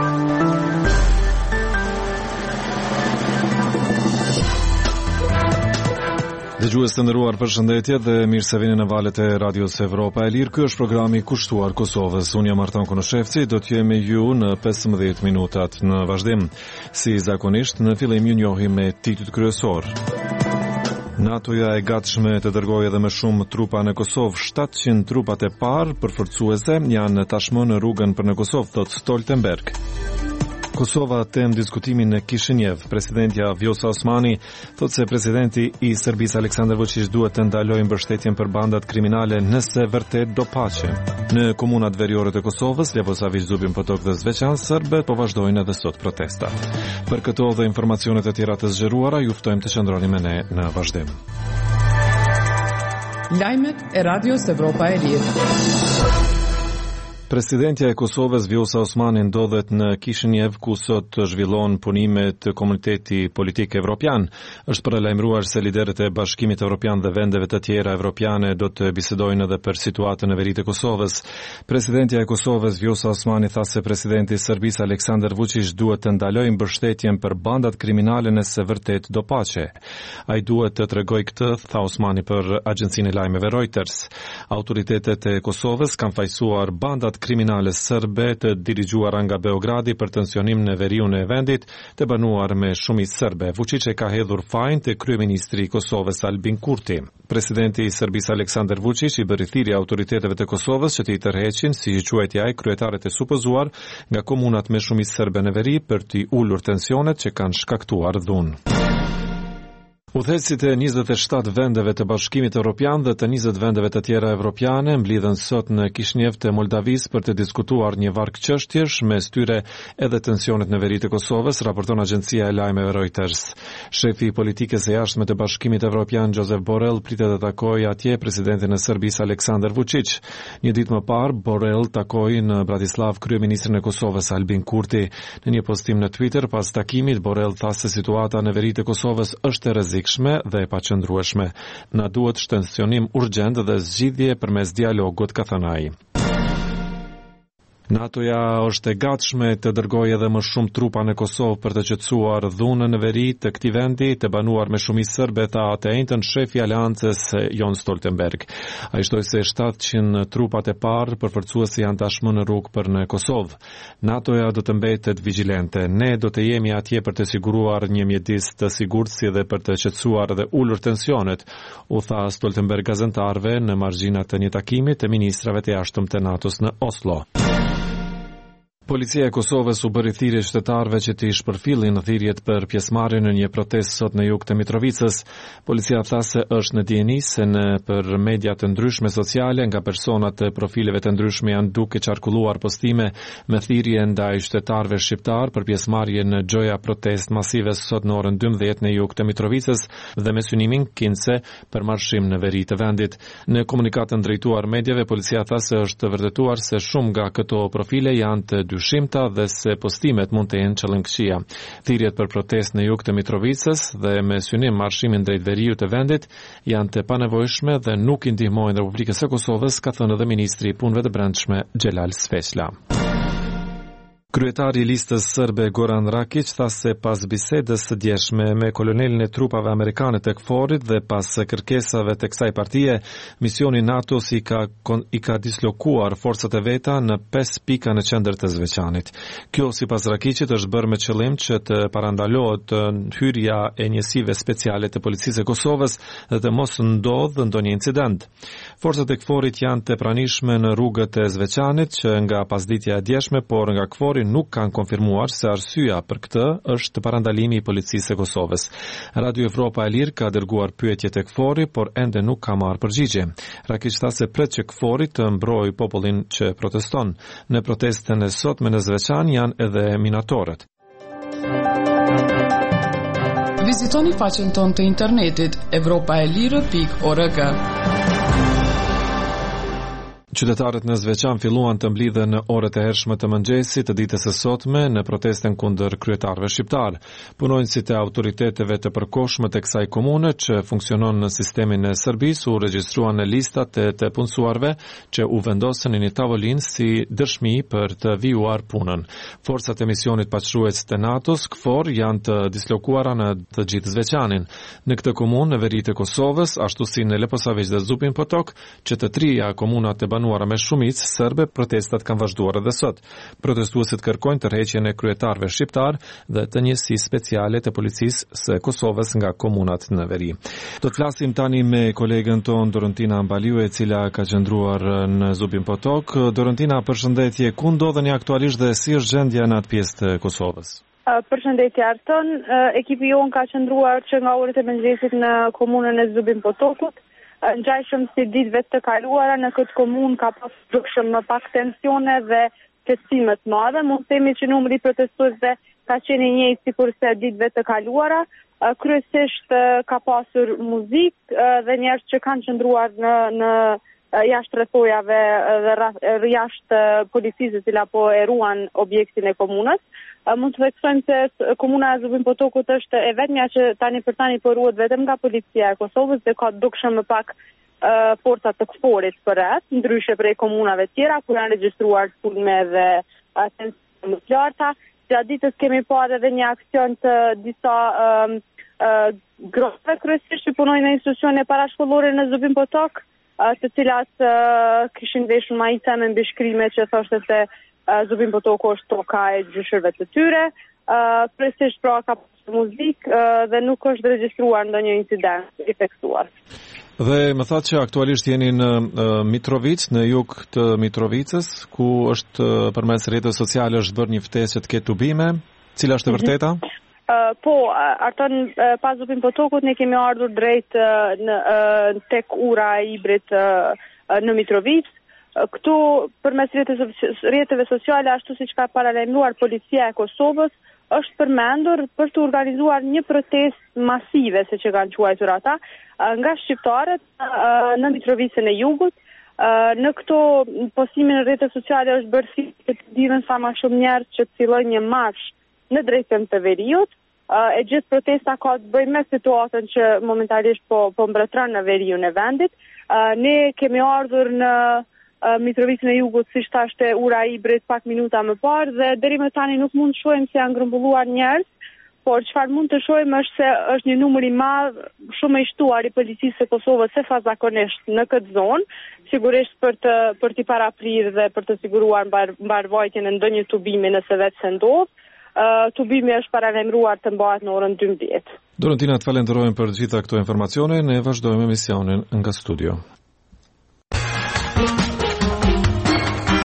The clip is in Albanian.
Dëgjues të nderuar, përshëndetje dhe mirë se vini në valët e Radios Evropa e Lirë. Ky është programi kushtuar Kosovës. Unë jam Artan Konoshevci, do të jem me ju në 15 minutat në vazhdim. Si zakonisht, në fillim ju njohim me titujt kryesor. NATO-ja e gatshme të dërgojë edhe më shumë trupa në Kosovë. 700 trupat e parë përforcuese janë tashmë në rrugën për në Kosovë, thot Stoltenberg. Kosova tem diskutimin në Kishinjev. Presidentja Vjosa Osmani thot se presidenti I Serbisë Aleksandar Vučić duhet të ndalojë mbështetjen për bandat kriminale nëse vërtet do paqe. Në komunat veriore të Kosovës, Levosavić, Zubin Potok dhe Zveçan, serbët po vazhdojnë edhe sot protestat. Për këto dhe informacionet e tjera të zgjeruara, ju ftojmë të qëndroni me ne në vazhdim. Lajmet e Radios Evropa e Lirë. Presidentja e Kosovës Vjosa Osmani ndodhet në Kishinjev, ku sot zhvillon punimet Komuniteti Politik Evropian. Është paralajmëruar se liderët e Bashkimit Evropian dhe vendeve të tjera evropiane do të bisedojnë edhe për situatën në veri të Kosovës. Presidentja e Kosovës Vjosa Osmani tha se presidenti I Serbisë Aleksandar Vučić duhet të ndalojë mbështetjen për bandat kriminale nëse vërtet do paqe. Ai duhet të tregojë këtë, tha Osmani për agjencinë e lajmeve Reuters. Autoritetet e Kosovës kanë fajsuar bandat kriminale serbe të dirigjuara nga Beogradi për tensionim në veriun e vendit të banuar me shumicë serbe. Vučić e ka hedhur fajin te kryeministri I Kosovës Albin Kurti. Presidenti I Serbisë Aleksandar Vučić I bëri thirrje autoriteteve të Kosovës që të I tërheqin, si quajti ai, kryetaret e supozuar nga komunat me shumicë serbe në veri për të ulur tensionet që kanë shkaktuar dhunë. Udhëheqësit e 27 vendeve të Bashkimit Evropian dhe të 20 vendeve të tjera evropiane mblidhen sot në Kishinjev të Moldavisë për të diskutuar një varg çështjesh, mes tyre edhe tensionet në veri të Kosovës, raporton agjencia e lajmeve Reuters. Shefi I politikës së jashtme të Bashkimit Evropian Josep Borrell pritet të takojë atje presidentin e Serbisë Aleksandar Vučić. Një ditë më parë, Borrell takoi në Bratislav kryeministrin e Kosovës Albin Kurti. Në një postim në Twitter pas takimit, Borrell tha se situata në veri të Kosovës është e rrezikshme dhe e paqëndrueshme. Na duhet shtensionim urgjent dhe zgjidhje përmes dialogut, ka thënë ai. NATO-ja është e gatshme të dërgojë edhe më shumë trupa në Kosovë për të qetësuar dhunën në veri të këtij vendi të banuar me shumicë serbe, tha të njëjtën shefi I Aleancës Jens Stoltenberg. Ai shtoi se 700 trupat e parë përforcuese janë tashmë në rrugë për në Kosovë. NATO-ja do të mbetet vigjilente. Ne do të jemi atje për të siguruar një mjedis të sigurt si dhe për të qetësuar dhe ulur tensionet, u tha Stoltenberg gazetarëve në margjinat të një takimi të ministrave të jashtëm të NATO-s në Oslo. Policia e Kosovës u bëri thirrje qytetarëve që të shpërfillin thirrjet për pjesëmarrjen në një protestë sot në jug të Mitrovicës. Policia tha se është në dijeni se për media të ndryshme sociale nga persona të profileve të ndryshme janë duke qarkulluar postime me thirrje ndaj qytetarëve shqiptar për pjesëmarrje në xhoja protestë masive sot në orën 12 në jug të Mitrovicës dhe me synimin kinse për marshim në veri të vendit. Në komunikatën drejtuar mediave, policia tha se është vërtetuar se shumë nga këto profile janë të dyshimta dhe se postimet mund të jenë qëllimkëqija. Thirrjet për protestë në jug të Mitrovicës dhe me synim marshimin drejt veriut të vendit janë të panevojshme dhe nuk I ndihmojnë Republikës së Kosovës, ka thënë edhe ministri I punëve të brendshme Xhelal Sveçla. Kryetari I listës serbe Goran Rakić tha se pas bisedës së djeshme me kolonelin e trupave amerikane të KFOR-it dhe pas kërkesave të kësaj partie, misioni NATO-s I ka dislokuar forcat e veta në 5 pika në qendër të Zveçanit. Kjo sipas Rakićit është bërë me qëllim që të parandalohet hyrja e njësive speciale të policisë së Kosovës dhe të mos ndodhë ndonjë incident. Forcat e KFOR-it janë të pranishme në rrugët e Zveçanit që nga pasditja e djeshme, por nga KFOR-i nuk kanë konfirmuar se arsyeja për këtë është parandalimi I policisë së Kosovës. Radio Evropa e Lirë ka dërguar pyetje tek KFOR-i, por ende nuk ka marrë përgjigje. Rakić tha se pret që KFOR-i të mbrojë popullin që proteston. Në protestën e sotme në Zveçan janë edhe minatorët. Vizitoni faqen tonë të internetit evropaelire.org. Qytetarët në Zveçan filluan të mblidhen në orët e hershme të mëngjesit të ditës së sotme në protesten kundër kryetarëve shqiptar. Punonjësit e autoriteteve të përkohshme të kësaj komune që funksionon në sistemin e Serbisë u regjistruan në listat e të punësuarve që u vendosën në një tavolinë si dëshmi për të vijuar punën. Forcat e misionit paçrues të NATO-s KFOR janë të dislokuara në të gjithë Zveçanin. Në këtë komunë në veri të Kosovës, ashtu si në Leposavić dhe Zupin Potok, që të trija komunat e banuara me shumicë serbe, protestat kanë vazhduar edhe sot. Protestuesit kërkojnë tërheqjen e kryetarëve shqiptar dhe të njësisë speciale të policisë së Kosovës nga komunat në veri. Do të flasim tani me kolegen ton Dorontina Mbaliu, e cila ka qëndruar në Zupin Potok. Dorontina, përshëndetje. Ku ndodheni aktualisht dhe si është gjendja në atë pjesë të Kosovës? Përshëndetje Arton, ekipi jon ka qëndruar që nga orët e mëngjesit në komunën e Zubin Potokut. Ngjajshëm si ditëve të kaluara në këtë komunë ka pasur më pak tensione dhe festime të mëdha. Mund të themi që numri i protestuesve ka qenë i njëjtë sikurse ditëve të kaluara. Kryesisht ka pasur muzikë dhe njerëz që kanë qëndruar në jashtë rrethojave dhe jashtë policisë që apo e ruan objektin e komunës. Mund të theksojmë se komuna e Zubin Potokut është e vetmja që tani për tani po ruhet vetëm nga policia e Kosovës dhe ka dukshëm më pak forcat të KFOR-it përreth, ndryshe prej komunave tjera ku janë regjistruar sulme dhe tensione më të larta. Gjatë ditës kemi parë edhe një aksion të disa grupeve kryesisht që punojnë në institucione parashkollore në Zubin Potok, të cilat kishin veshur majica me mbishkrime që thoshte se Zubin Potoku është toka e gjyshërve të tyre. Kryesisht pra ka pasur muzikë dhe nuk është regjistruar ndonjë incident i theksuar. Dhe më thatë që aktualisht jeni në Mitrovic, në jug të Mitrovicës, ku është përmes rrjeteve sociale është bërë një ftesë që të ketë tubime. Cila është e vërteta? Po, Arton, pas Zubin Potokut ne kemi ardhur drejt tek ura e Ibrit në Mitrovic. Këtu përmes rrjeteve sociale, ashtu siç ka paralajmëruar policia e Kosovës, është përmendur për të organizuar një protestë masive, siç e kanë quajtur ata, nga shqiptarët në Mitrovicën e Jugut. Në këto postime në rrjetet sociale është bërë si të dihen sa më shumë njerëz që të fillojnë një marsh në drejtim të veriut. E gjithë protesta ka të bëjë me situatën që momentalisht po mbretëron në veriun e vendit. Ne kemi ardhur në Mitrovicën e Jugut, siç thashte ura e Ibrit pak minuta më parë, dhe deri më tani nuk mund të shohim se janë grumbulluar njerëz, por çfarë mund të shohim është se është një numër i madh, shumë i shtuar i policisë së Kosovës se fazakonisht në këtë zonë, sigurisht për t'i paraprirë dhe për të siguruar mbarvajtjen e ndonjë tubimi nëse vetë se ndodh. Tubimi është paralajmëruar të mbahet në orën 12. Dorontina, të falenderojmë për gjitha këto informacione, ne vazhdojmë emisionin nga studio.